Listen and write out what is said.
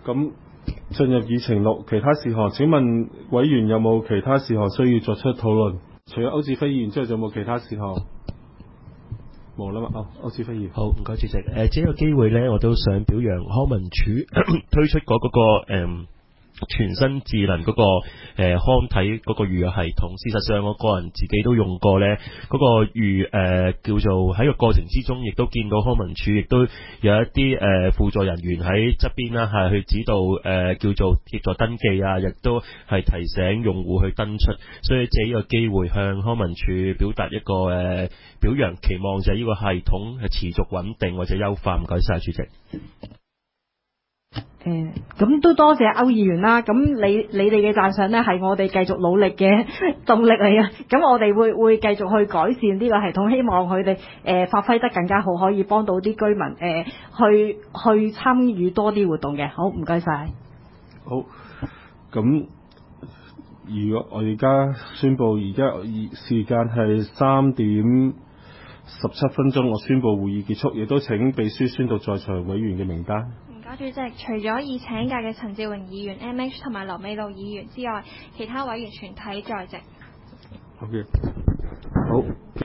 咁進入議程錄其他事項，請問委員有冇其他事項需要作出討論？除咗歐志輝議員之外，仲有冇其他事項？冇啦嘛。歐志輝議員。 好，唔該主席。借呢個機會咧，我都想表揚康文署推出嗰個全新智能嗰個康體嗰個預約系統。事實上我個人自己都用過咧，嗰個叫做喺個過程之中，亦都見到康文署亦都有一啲輔助人員喺側邊啦，係去指導叫做協助登記啊，亦都係提醒用戶去登出。所以借呢個機會向康文署表達一個表揚，期望就係呢個系統係持續穩定或者優化。唔該晒主席。 咁都多謝歐議員啦。咁你哋嘅讚賞呢，係我哋繼續努力嘅動力嚟嘅。咁我哋會繼續去改善呢個系統，希望佢哋發揮得更加好，可以幫到啲居民去參與多啲活動嘅。好，唔該晒。 好，咁如果我而家宣布，而家時間係3點17分鐘，我宣布會議結束，亦都請秘書宣讀在場委員嘅名單。 主席，除咗已請假嘅陳志榮議員、MH 同埋劉美露議員之外，其他委員全體在席。 好嘅，好。